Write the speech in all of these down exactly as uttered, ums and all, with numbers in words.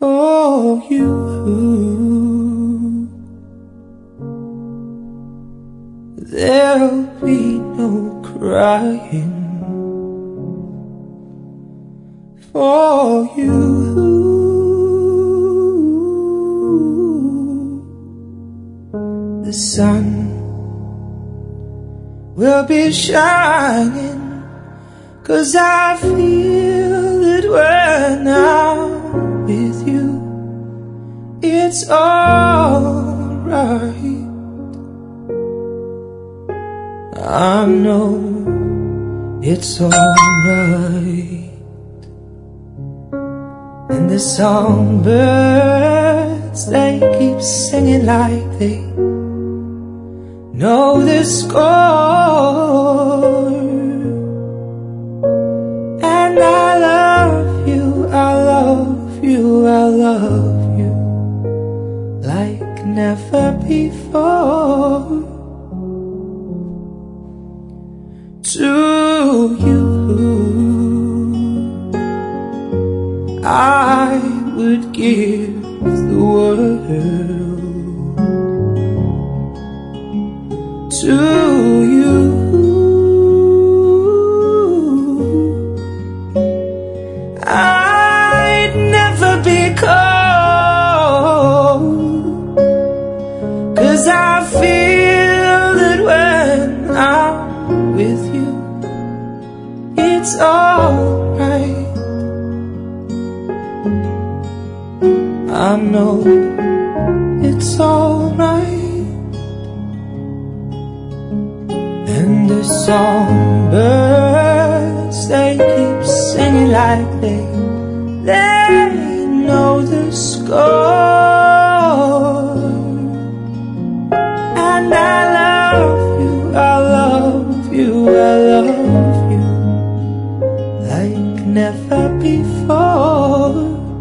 for you. There'll be no crying for you. The sun will be shining, 'cause I feel it when I'm with you. It's alright. I know it's alright. And the songbirds, they keep singing like they know the score. And I love you, I love you, I love you like never before. To you, I would give the world. To you, I'd never be cold, 'cause I feel that when I'm with you, it's alright. I know it's alright. And the songbirds, they keep singing like they, they know the score. And I love you, I love you, I love you like never before.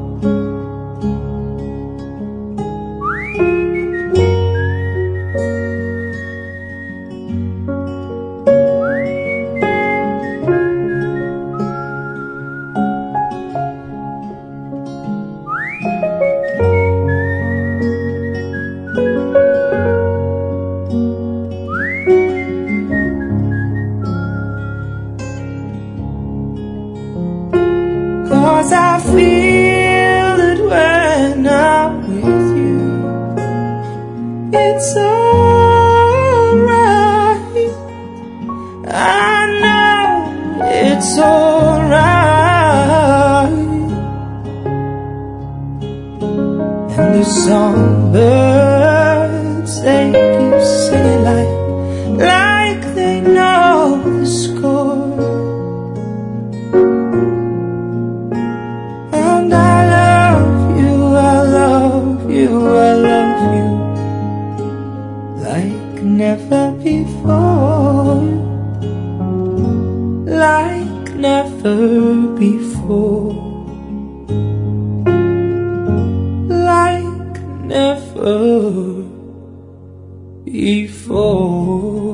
Cause I feel it when I'm with you. It's alright. I know it's alright. And the songbirds, they keep singing like, like they know the score. And I love you, I love you, I love you like never before. Like never before. Like never before.